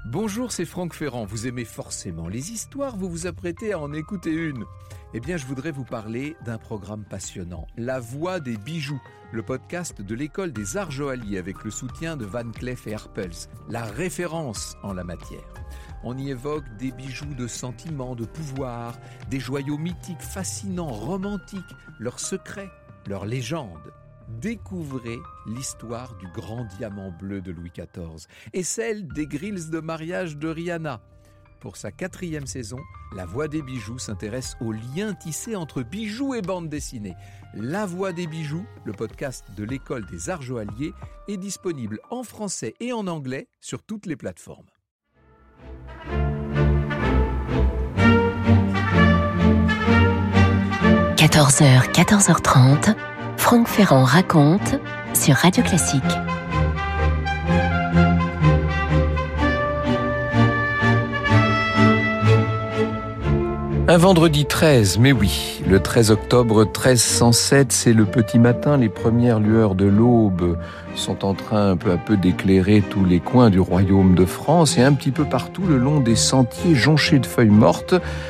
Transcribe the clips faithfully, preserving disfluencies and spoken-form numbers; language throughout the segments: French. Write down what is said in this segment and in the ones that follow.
Bonjour, c'est Franck Ferrand. Vous aimez forcément les histoires, vous vous apprêtez à en écouter une. Eh bien, je voudrais vous parler d'un programme passionnant, La Voix des bijoux, le podcast de l'École des Arts Joailliers avec le soutien de Van Cleef et Arpels, la référence en la matière. On y évoque des bijoux de sentiment, de pouvoir, des joyaux mythiques, fascinants, romantiques, leurs secrets, leurs légendes. Découvrez l'histoire du grand diamant bleu de Louis quatorze et celle des grilles de mariage de Rihanna. Pour sa quatrième saison, La Voix des bijoux s'intéresse aux liens tissés entre bijoux et bande dessinée. La Voix des bijoux, le podcast de l'École des Arts Joailliers, est disponible en français et en anglais sur toutes les plateformes. quatorze heures, quatorze heures trente, Franck Ferrand raconte sur Radio Classique. Un vendredi treize, mais oui, le treize octobre treize cent sept, c'est le petit matin, les premières lueurs de l'aube sont en train peu à peu d'éclairer tous les coins du royaume de France et un petit peu partout le long des sentiers jonchés de feuilles mortes,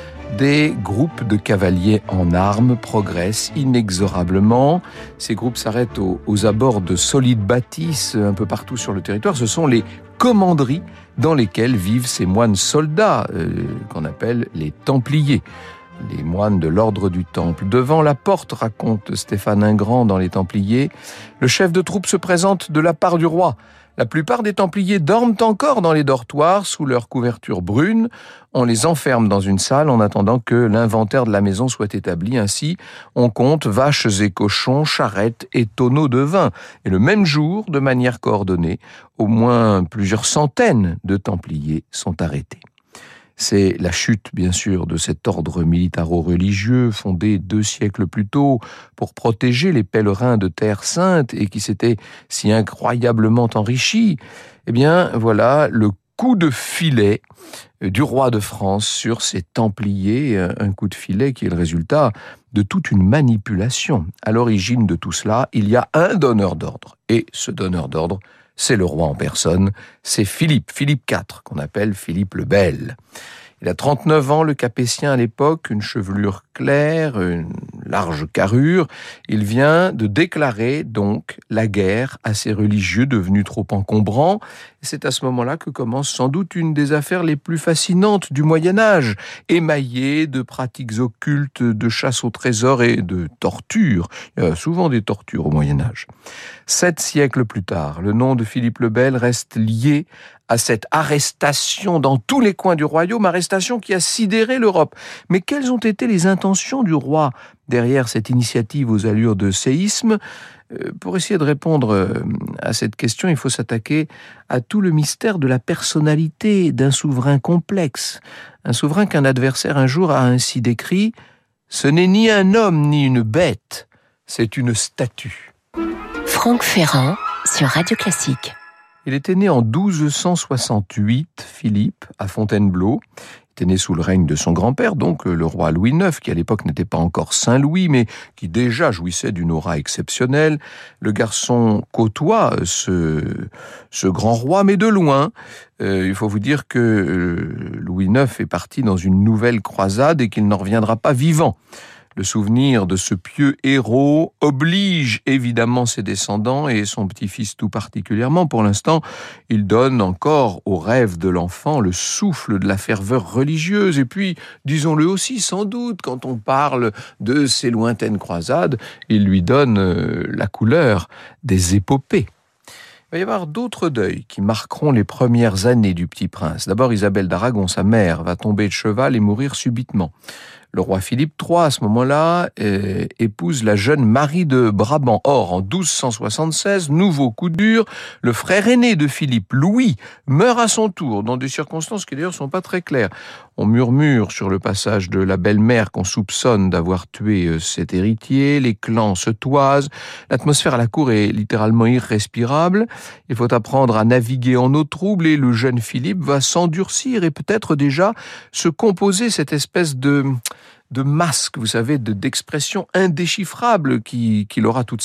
des groupes de cavaliers en armes progressent inexorablement. Ces groupes s'arrêtent aux, aux abords de solides bâtisses un peu partout sur le territoire. Ce sont les commanderies dans lesquelles vivent ces moines soldats, euh, qu'on appelle les Templiers, les moines de l'ordre du Temple. Devant la porte, raconte Stéphane Ingrand dans Les Templiers, le chef de troupe se présente de la part du roi. La plupart des Templiers dorment encore dans les dortoirs sous leur couverture brune. On les enferme dans une salle en attendant que l'inventaire de la maison soit établi. Ainsi, on compte vaches et cochons, charrettes et tonneaux de vin. Et le même jour, de manière coordonnée, au moins plusieurs centaines de Templiers sont arrêtés. C'est la chute, bien sûr, de cet ordre militaro-religieux fondé deux siècles plus tôt pour protéger les pèlerins de Terre Sainte et qui s'était si incroyablement enrichi. Eh bien, voilà le coup de filet du roi de France sur ces Templiers, un coup de filet qui est le résultat de toute une manipulation. À l'origine de tout cela, il y a un donneur d'ordre. Et ce donneur d'ordre, c'est le roi en personne, c'est Philippe, Philippe quatre, qu'on appelle Philippe le Bel. Il a trente-neuf ans, le Capétien à l'époque, une chevelure claire, une large carrure. Il vient de déclarer donc la guerre à ces religieux devenus trop encombrants. Et c'est à ce moment-là que commence sans doute une des affaires les plus fascinantes du Moyen-Âge, émaillée de pratiques occultes, de chasse au trésor et de tortures. Il y a souvent des tortures au Moyen-Âge. Sept siècles plus tard, le nom de Philippe le Bel reste lié à cette arrestation dans tous les coins du royaume, arrestation qui a sidéré l'Europe. Mais quelles ont été les intentions du roi derrière cette initiative aux allures de séisme ? Pour essayer de répondre à cette question, il faut s'attaquer à tout le mystère de la personnalité d'un souverain complexe. Un souverain qu'un adversaire un jour a ainsi décrit « Ce n'est ni un homme ni une bête, c'est une statue ». Franck Ferrand sur Radio Classique. Il était né en douze cent soixante-huit, Philippe, à Fontainebleau. Il était né sous le règne de son grand-père, donc le roi Louis neuf, qui à l'époque n'était pas encore Saint-Louis, mais qui déjà jouissait d'une aura exceptionnelle. Le garçon côtoie ce, ce grand roi, mais de loin. Euh, il faut vous dire que euh, Louis neuf est parti dans une nouvelle croisade et qu'il n'en reviendra pas vivant. Le souvenir de ce pieux héros oblige évidemment ses descendants et son petit-fils tout particulièrement. Pour l'instant, il donne encore au rêve de l'enfant le souffle de la ferveur religieuse. Et puis, disons-le aussi, sans doute, quand on parle de ces lointaines croisades, il lui donne la couleur des épopées. Il va y avoir d'autres deuils qui marqueront les premières années du Petit Prince. D'abord, Isabelle d'Aragon, sa mère, va tomber de cheval et mourir subitement. Le roi Philippe trois, à ce moment-là, euh, épouse la jeune Marie de Brabant. Or, en douze cent soixante-seize, nouveau coup dur, le frère aîné de Philippe, Louis, meurt à son tour, dans des circonstances qui d'ailleurs sont pas très claires. On murmure sur le passage de la belle-mère qu'on soupçonne d'avoir tué euh, cet héritier, les clans se toisent, l'atmosphère à la cour est littéralement irrespirable, il faut apprendre à naviguer en eau trouble et le jeune Philippe va s'endurcir et peut-être déjà se composer cette espèce de... de masque, vous savez, de, d'expression indéchiffrable qui, qu'il aura toute sa vie.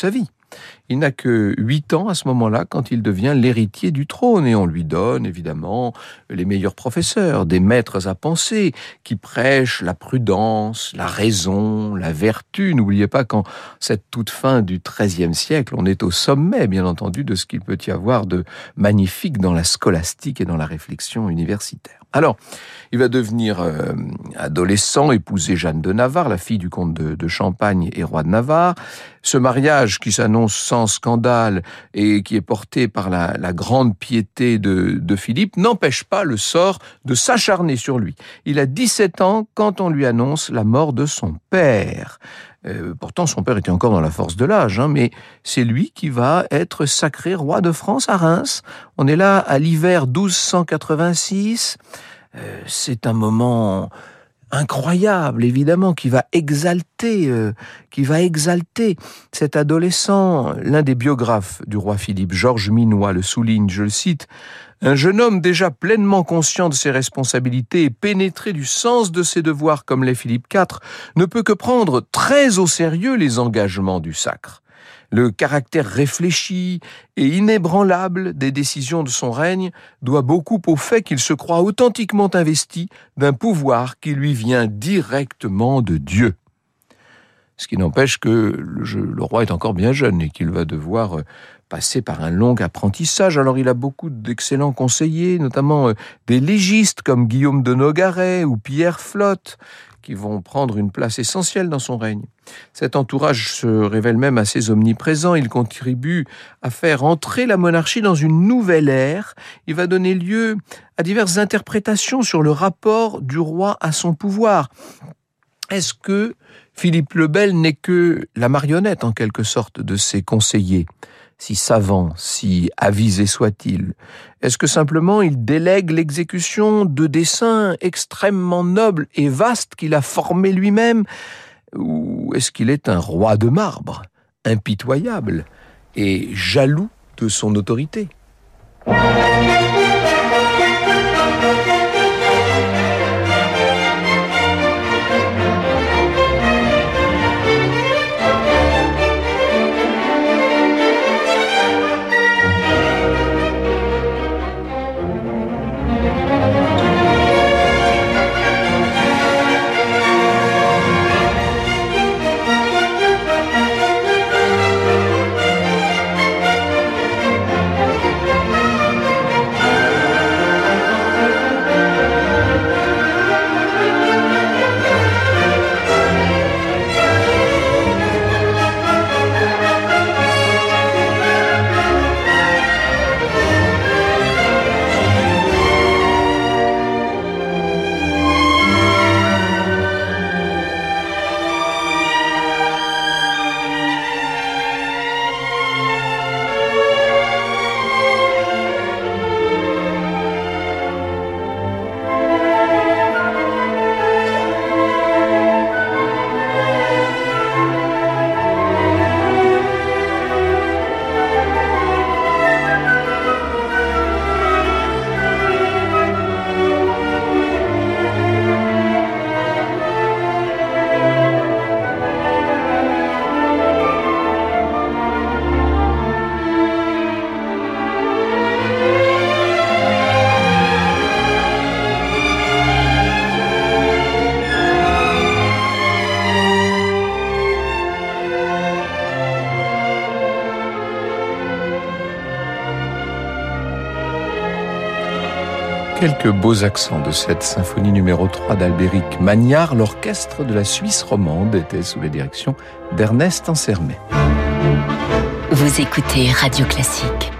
Il n'a que huit ans à ce moment-là quand il devient l'héritier du trône et on lui donne évidemment les meilleurs professeurs, des maîtres à penser qui prêchent la prudence, la raison, la vertu. N'oubliez pas qu'en cette toute fin du treizième siècle, on est au sommet bien entendu de ce qu'il peut y avoir de magnifique dans la scolastique et dans la réflexion universitaire. Alors, il va devenir euh, adolescent, épouser Jeanne de Navarre, la fille du comte de, de Champagne et roi de Navarre. Ce mariage qui s'annonce sans scandale et qui est porté par la, la grande piété de, de Philippe n'empêche pas le sort de s'acharner sur lui. Il a dix-sept ans quand on lui annonce la mort de son père. Euh, pourtant, son père était encore dans la force de l'âge, hein, mais c'est lui qui va être sacré roi de France à Reims. On est là à l'hiver douze cent quatre-vingt-six. Euh, c'est un moment incroyable, évidemment, qui va exalter, euh, qui va exalter cet adolescent. L'un des biographes du roi Philippe, Georges Minois, le souligne, je le cite, « Un jeune homme déjà pleinement conscient de ses responsabilités et pénétré du sens de ses devoirs comme l'est Philippe quatre, ne peut que prendre très au sérieux les engagements du sacre. Le caractère réfléchi et inébranlable des décisions de son règne doit beaucoup au fait qu'il se croit authentiquement investi d'un pouvoir qui lui vient directement de Dieu. » Ce qui n'empêche que le, le roi est encore bien jeune et qu'il va devoir passer par un long apprentissage. Alors il a beaucoup d'excellents conseillers, notamment euh, des légistes comme Guillaume de Nogaret ou Pierre Flotte, qui vont prendre une place essentielle dans son règne. Cet entourage se révèle même assez omniprésent. Il contribue à faire entrer la monarchie dans une nouvelle ère. Il va donner lieu à diverses interprétations sur le rapport du roi à son pouvoir. Est-ce que Philippe le Bel n'est que la marionnette, en quelque sorte, de ses conseillers, si savants, si avisés soient-ils? Est-ce que simplement il délègue l'exécution de desseins extrêmement nobles et vastes qu'il a formés lui-même? Ou est-ce qu'il est un roi de marbre, impitoyable et jaloux de son autorité? Quelques beaux accents de cette symphonie numéro trois d'Albéric Magnard. L'orchestre de la Suisse romande était sous la direction d'Ernest Ansermet. Vous écoutez Radio Classique.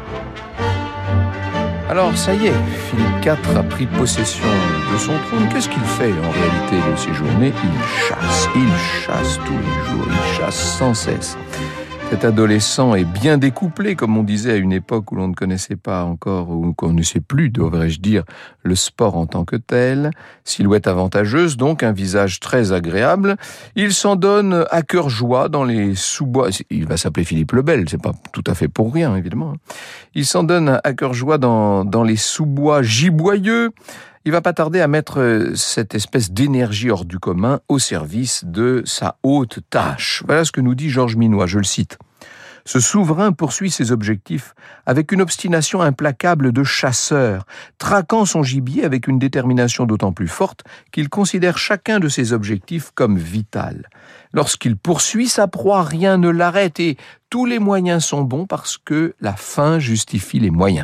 Alors, ça y est, Philippe quatre a pris possession de son trône. Qu'est-ce qu'il fait en réalité de ces journées? Il chasse, il chasse tous les jours, il chasse sans cesse. Cet adolescent est bien découplé, comme on disait à une époque où l'on ne connaissait pas encore, ou qu'on ne sait plus, devrais-je dire, le sport en tant que tel. Silhouette avantageuse, donc un visage très agréable. Il s'en donne à cœur joie dans les sous-bois. Il va s'appeler Philippe le Bel, c'est pas tout à fait pour rien, évidemment. Il s'en donne à cœur joie dans, dans les sous-bois giboyeux. Il va pas tarder à mettre cette espèce d'énergie hors du commun au service de sa haute tâche. Voilà ce que nous dit Georges Minois, je le cite. Ce souverain poursuit ses objectifs avec une obstination implacable de chasseur, traquant son gibier avec une détermination d'autant plus forte qu'il considère chacun de ses objectifs comme vital. Lorsqu'il poursuit sa proie, rien ne l'arrête et tous les moyens sont bons parce que la fin justifie les moyens.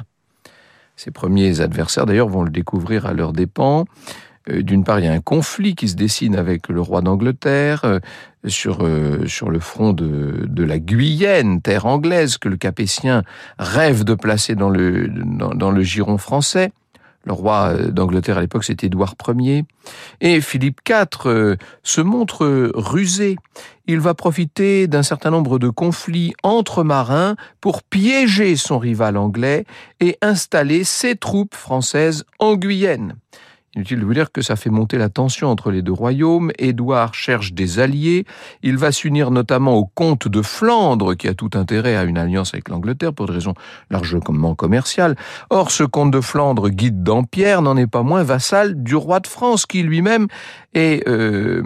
Ses premiers adversaires, d'ailleurs, vont le découvrir à leurs dépens. Euh, d'une part, il y a un conflit qui se dessine avec le roi d'Angleterre euh, sur, euh, sur le front de, de la Guyenne, terre anglaise, que le Capétien rêve de placer dans le, dans, dans le giron français. Le roi d'Angleterre à l'époque, c'était Édouard Ier. Et Philippe quatre euh, se montre rusé. Il va profiter d'un certain nombre de conflits entre marins pour piéger son rival anglais et installer ses troupes françaises en Guyenne. Inutile de vous dire que ça fait monter la tension entre les deux royaumes. Édouard cherche des alliés. Il va s'unir notamment au comte de Flandre, qui a tout intérêt à une alliance avec l'Angleterre pour des raisons largement commerciales. Or, ce comte de Flandre, Guy de Dampierre, n'en est pas moins vassal du roi de France, qui lui-même est, euh,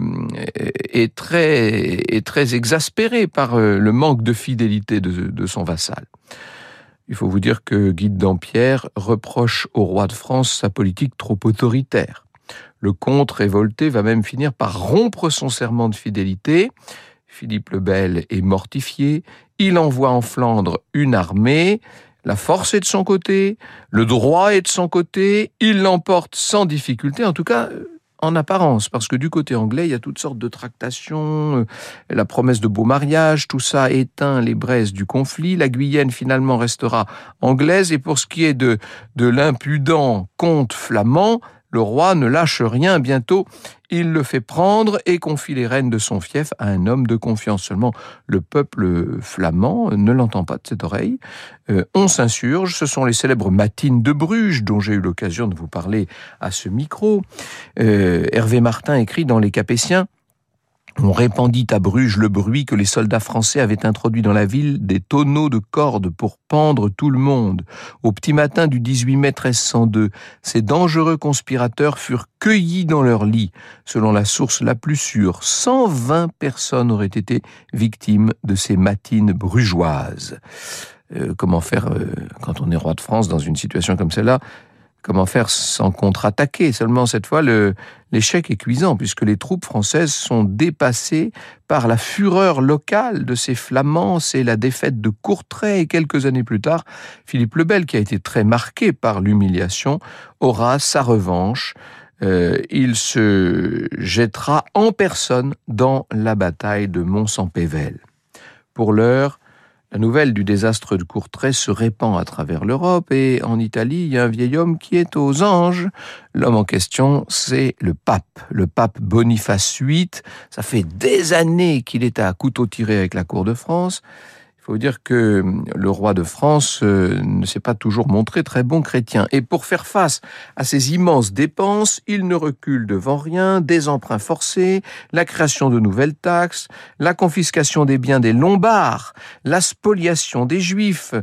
est, très, est très exaspéré par le manque de fidélité de, de son vassal. Il faut vous dire que Guy de Dampierre reproche au roi de France sa politique trop autoritaire. Le comte révolté va même finir par rompre son serment de fidélité. Philippe le Bel est mortifié. Il envoie en Flandre une armée. La force est de son côté, le droit est de son côté. Il l'emporte sans difficulté, en tout cas en apparence, parce que du côté anglais, il y a toutes sortes de tractations, euh, la promesse de beau mariage, tout ça éteint les braises du conflit. La Guyenne, finalement, restera anglaise. Et pour ce qui est de, de l'impudent comte flamand, le roi ne lâche rien. Bientôt, il le fait prendre et confie les rênes de son fief à un homme de confiance. Seulement, le peuple flamand ne l'entend pas de cette oreille. Euh, on s'insurge. Ce sont les célèbres matines de Bruges, dont j'ai eu l'occasion de vous parler à ce micro. Euh, Hervé Martin écrit dans Les Capétiens: on répandit à Bruges le bruit que les soldats français avaient introduit dans la ville des tonneaux de cordes pour pendre tout le monde. Au petit matin du dix-huit mai treize cent deux, ces dangereux conspirateurs furent cueillis dans leur lit. Selon la source la plus sûre, cent vingt personnes auraient été victimes de ces matines brugeoises. Euh, comment faire euh, quand on est roi de France dans une situation comme celle-là ? Comment faire sans contre-attaquer ? Seulement, cette fois, le, l'échec est cuisant, puisque les troupes françaises sont dépassées par la fureur locale de ces Flamands. C'est la défaite de Courtrai, et quelques années plus tard, Philippe le Bel, qui a été très marqué par l'humiliation, aura sa revanche. Euh, il se jettera en personne dans la bataille de Mons-en-Pévèle. Pour l'heure, la nouvelle du désastre de Courtrai se répand à travers l'Europe et en Italie, il y a un vieil homme qui est aux anges. L'homme en question, c'est le pape, le pape Boniface huit. Ça fait des années qu'il est à couteau tiré avec la cour de France. Il faut dire que le roi de France euh, ne s'est pas toujours montré très bon chrétien. Et pour faire face à ces immenses dépenses, il ne recule devant rien, des emprunts forcés, la création de nouvelles taxes, la confiscation des biens des Lombards, la spoliation des Juifs,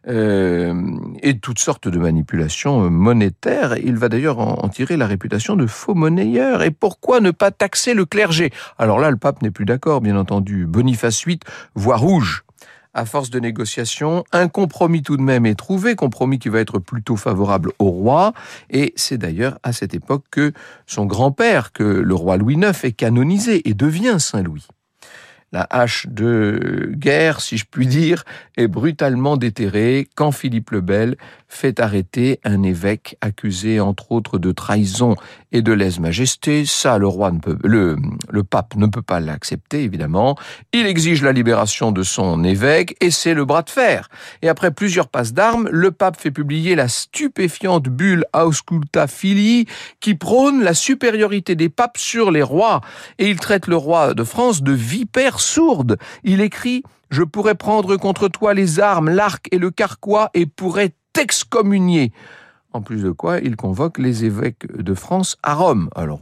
euh, et toutes sortes de manipulations monétaires. Il va d'ailleurs en, en tirer la réputation de faux monnayeur. Et pourquoi ne pas taxer le clergé ? Alors là, le pape n'est plus d'accord, bien entendu. Boniface huit voit rouge. À force de négociations, un compromis tout de même est trouvé, compromis qui va être plutôt favorable au roi, et c'est d'ailleurs à cette époque que son grand-père, que le roi Louis neuf, est canonisé et devient Saint-Louis. La hache de guerre, si je puis dire, est brutalement déterrée quand Philippe le Bel fait arrêter un évêque accusé entre autres de trahison et de lèse-majesté. Ça, le roi ne peut, le, le pape ne peut pas l'accepter, évidemment. Il exige la libération de son évêque et c'est le bras de fer. Et après plusieurs passes d'armes, le pape fait publier la stupéfiante bulle Ausculta Filii qui prône la supériorité des papes sur les rois. Et il traite le roi de France de vipère sourde. Il écrit « Je pourrais prendre contre toi les armes, l'arc et le carquois et pourrais t'excommunier ». En plus de quoi, il convoque les évêques de France à Rome. Alors,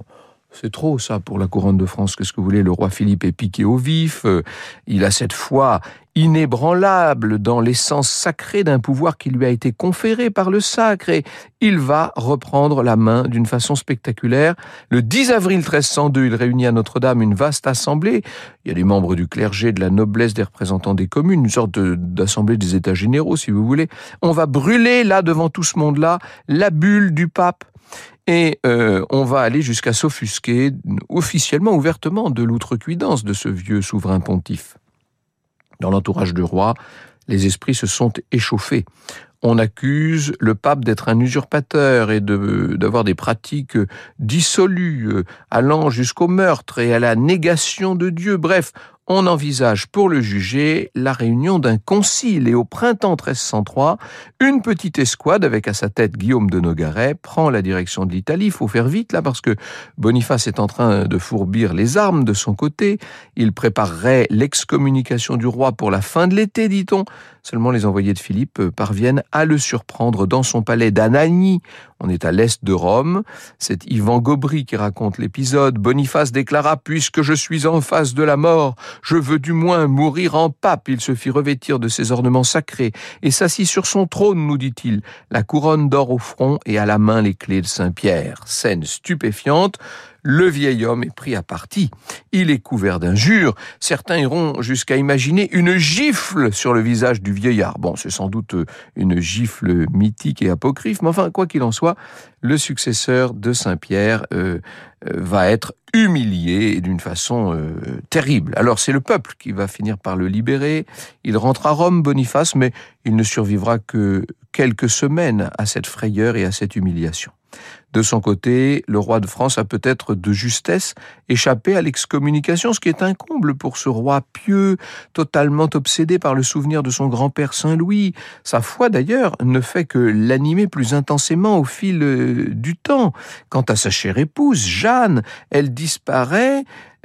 C'est trop, ça, pour la couronne de France. Qu'est-ce que vous voulez? Le roi Philippe est piqué au vif. Il a cette foi inébranlable dans l'essence sacrée d'un pouvoir qui lui a été conféré par le sacre. Et il va reprendre la main d'une façon spectaculaire. Le dix avril treize cent deux, il réunit à Notre-Dame une vaste assemblée. Il y a des membres du clergé, de la noblesse, des représentants des communes, une sorte de, d'assemblée des États généraux, si vous voulez. On va brûler, là, devant tout ce monde-là, la bulle du pape. Et euh, on va aller jusqu'à s'offusquer officiellement, ouvertement, de l'outrecuidance de ce vieux souverain pontife. Dans l'entourage du roi, les esprits se sont échauffés. On accuse le pape d'être un usurpateur et de, d'avoir des pratiques dissolues, allant jusqu'au meurtre et à la négation de Dieu. Bref, on envisage pour le juger la réunion d'un concile. Et au printemps treize cent trois, une petite escouade avec à sa tête Guillaume de Nogaret prend la direction de l'Italie. Il faut faire vite là parce que Boniface est en train de fourbir les armes de son côté. Il préparerait l'excommunication du roi pour la fin de l'été, dit-on. Seulement les envoyés de Philippe parviennent à le surprendre dans son palais d'Anagni. On est à l'est de Rome. C'est Yvan Gobry qui raconte l'épisode. Boniface déclara « Puisque je suis en face de la mort, je veux du moins mourir en pape. » Il se fit revêtir de ses ornements sacrés et s'assit sur son trône, nous dit-il, la couronne d'or au front et à la main les clés de Saint-Pierre. Scène stupéfiante. Le vieil homme est pris à partie. Il est couvert d'injures. Certains iront jusqu'à imaginer une gifle sur le visage du vieillard. Bon, c'est sans doute une gifle mythique et apocryphe, mais enfin, quoi qu'il en soit, le successeur de Saint-Pierre euh, euh, va être humilié d'une façon euh, terrible. Alors, c'est le peuple qui va finir par le libérer. Il rentre à Rome, Boniface, mais il ne survivra que quelques semaines à cette frayeur et à cette humiliation. De son côté, le roi de France a peut-être de justesse échappé à l'excommunication, ce qui est un comble pour ce roi pieux, totalement obsédé par le souvenir de son grand-père Saint-Louis. Sa foi, d'ailleurs, ne fait que l'animer plus intensément au fil du temps. Quant à sa chère épouse, Jeanne, elle disparaît...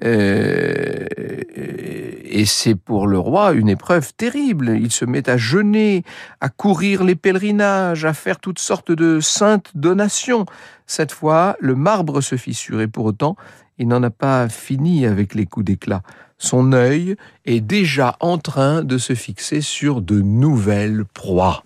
Euh, et c'est pour le roi une épreuve terrible. Il se met à jeûner, à courir les pèlerinages, à faire toutes sortes de saintes donations. Cette fois, le marbre se fissure et pour autant, il n'en a pas fini avec les coups d'éclat. Son œil est déjà en train de se fixer sur de nouvelles proies.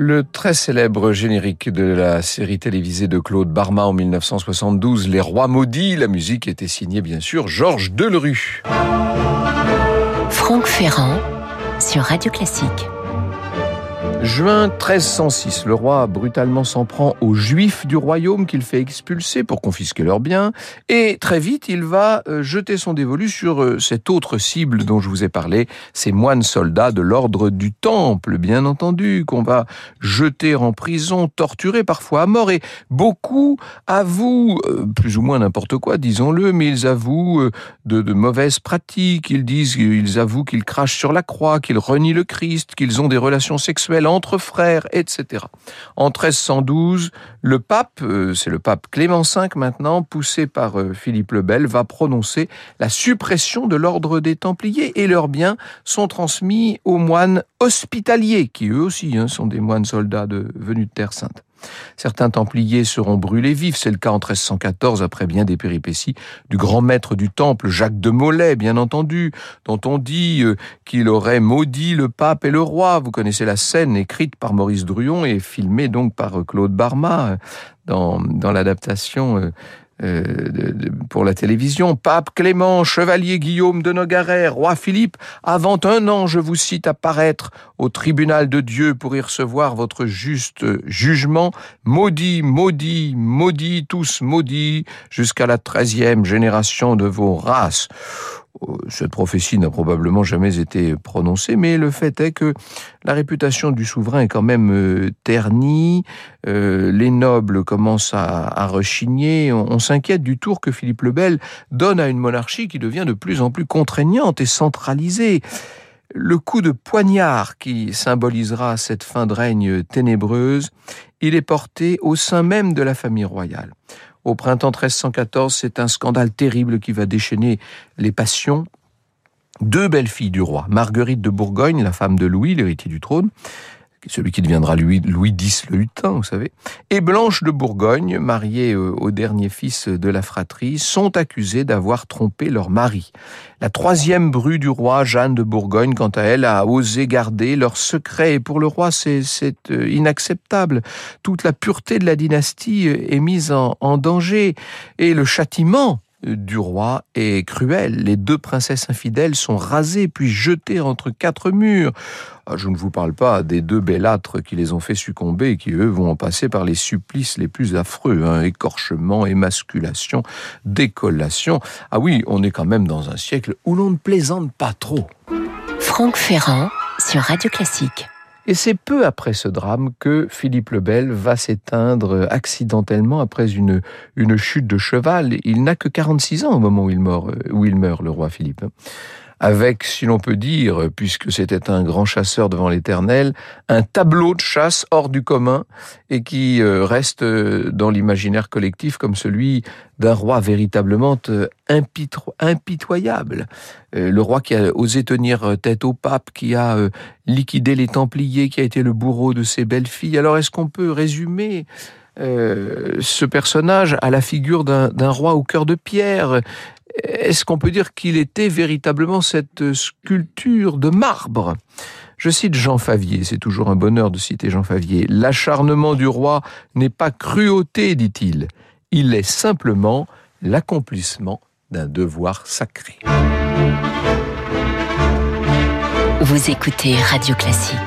Le très célèbre générique de la série télévisée de Claude Barma en mille neuf cent soixante-douze, Les Rois Maudits, la musique était signée bien sûr Georges Delerue. Franck Ferrand sur Radio Classique. Juin treize cent six, le roi brutalement s'en prend aux Juifs du royaume qu'il fait expulser pour confisquer leurs biens. Et très vite, il va jeter son dévolu sur cette autre cible dont je vous ai parlé, ces moines soldats de l'ordre du Temple, bien entendu, qu'on va jeter en prison, torturer parfois à mort. Et beaucoup avouent, plus ou moins n'importe quoi, disons-le, mais ils avouent de, de mauvaises pratiques. Ils disent, ils avouent qu'ils crachent sur la croix, qu'ils renient le Christ, qu'ils ont des relations sexuelles entre frères, et cetera. En treize cent douze, le pape, euh, c'est le pape Clément cinq maintenant, poussé par euh, Philippe le Bel, va prononcer la suppression de l'ordre des Templiers et leurs biens sont transmis aux moines hospitaliers, qui eux aussi hein, sont des moines soldats de, venus de Terre Sainte. Certains Templiers seront brûlés vifs, c'est le cas en treize cent quatorze, après bien des péripéties du grand maître du Temple, Jacques de Molay, bien entendu, dont on dit euh, qu'il aurait maudit le pape et le roi. Vous connaissez la scène écrite par Maurice Druon et filmée donc par euh, Claude Barma euh, dans, dans l'adaptation euh, Euh, de, de, pour la télévision. Pape Clément, chevalier Guillaume de Nogaret, roi Philippe, avant un an, je vous cite à paraître au tribunal de Dieu pour y recevoir votre juste jugement. Maudit, maudit, maudit, tous maudits, jusqu'à la treizième génération de vos races. Cette prophétie n'a probablement jamais été prononcée, mais le fait est que la réputation du souverain est quand même euh, ternie, euh, les nobles commencent à, à rechigner, on, on s'inquiète du tour que Philippe le Bel donne à une monarchie qui devient de plus en plus contraignante et centralisée. Le coup de poignard qui symbolisera cette fin de règne ténébreuse, il est porté au sein même de la famille royale. Au printemps treize cent quatorze, c'est un scandale terrible qui va déchaîner les passions. Deux belles filles du roi, Marguerite de Bourgogne, la femme de Louis, l'héritier du trône, celui qui deviendra Louis, Louis X le Hutin, vous savez, et Blanche de Bourgogne, mariée au dernier fils de la fratrie, sont accusées d'avoir trompé leur mari. La troisième bru du roi, Jeanne de Bourgogne, quant à elle, a osé garder leur secret. Et pour le roi, c'est, c'est inacceptable. Toute la pureté de la dynastie est mise en, en danger. Et le châtiment du roi est cruel. Les deux princesses infidèles sont rasées puis jetées entre quatre murs. Je ne vous parle pas des deux bellâtres qui les ont fait succomber et qui, eux, vont en passer par les supplices les plus affreux. Hein. Écorchement, émasculation, décollation. Ah oui, on est quand même dans un siècle où l'on ne plaisante pas trop. Franck Ferrand sur Radio Classique. Et c'est peu après ce drame que Philippe le Bel va s'éteindre accidentellement après une, une chute de cheval. Il n'a que quarante-six ans au moment où il meurt, où il meurt, le roi Philippe. Avec, si l'on peut dire, puisque c'était un grand chasseur devant l'Éternel, un tableau de chasse hors du commun et qui reste dans l'imaginaire collectif comme celui d'un roi véritablement impito- impitoyable. Le roi qui a osé tenir tête au pape, qui a liquidé les Templiers, qui a été le bourreau de ses belles filles. Alors est-ce qu'on peut résumer euh, ce personnage à la figure d'un, d'un roi au cœur de pierre ? Est-ce qu'on peut dire qu'il était véritablement cette sculpture de marbre ? Je cite Jean Favier, c'est toujours un bonheur de citer Jean Favier. « L'acharnement du roi n'est pas cruauté, dit-il. Il est simplement l'accomplissement d'un devoir sacré. » Vous écoutez Radio Classique.